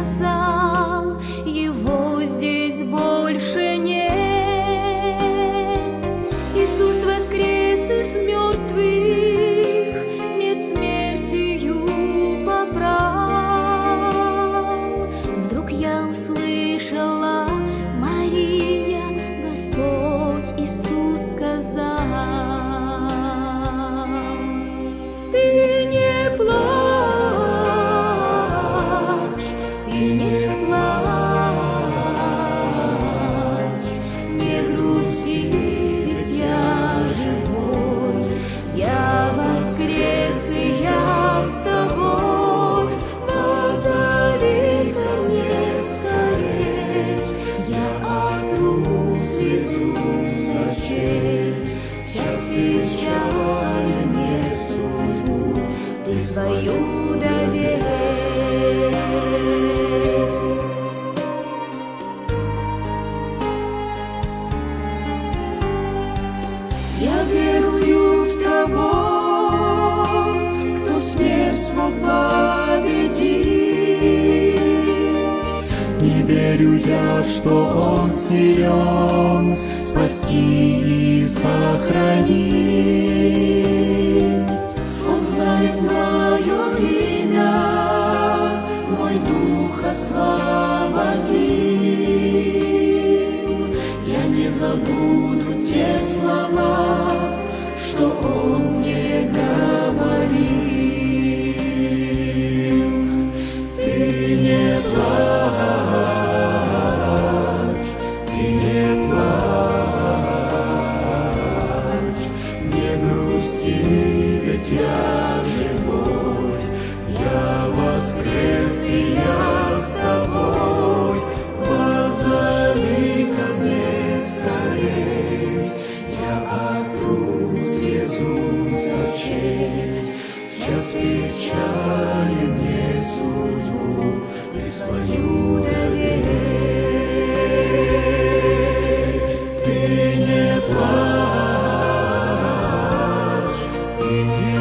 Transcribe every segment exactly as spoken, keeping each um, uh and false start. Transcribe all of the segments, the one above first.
сказал, его здесь больше нет. Иисус воскрес из мертвых, смерть смертью побрал. Вдруг я услышала: Мария, Господь Иисус сказал. Ты не плачь, ты не плачь, не грусти, ведь я живой, я воскрес, и я с тобой. Позови ко мне скорей, я отру слезу с очей. В час печали мне судьбу ты свою доверь. Я верую в того, кто смерть смог победить. Не верю я, что он силен спасти или сохранить. Он знает мое имя, мой дух освободил. Я не забуду те слова, что он мне говорил. Ты не плачь, ты не плачь, не грусти, ведь я живой, я воскрес, и я с тобой. Позови ко мне скорей, я отру слезу с очей. В час печали мне судьбу ты свою доверь. Ты не плачь, ты не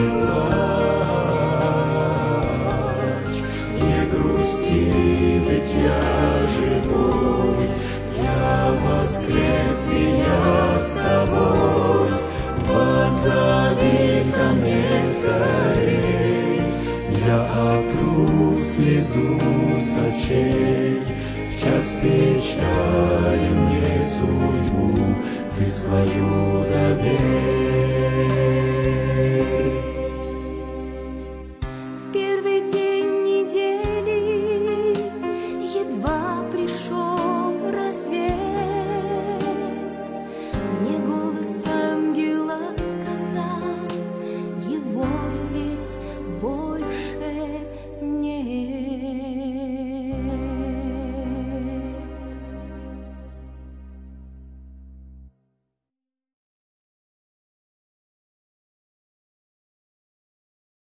плачь, не грусти, ведь я живой, я воскрес, и я с тобой. Позови ко мне скорей, я отру слезу с очей. В час печали мне судьбу ты свою доверь.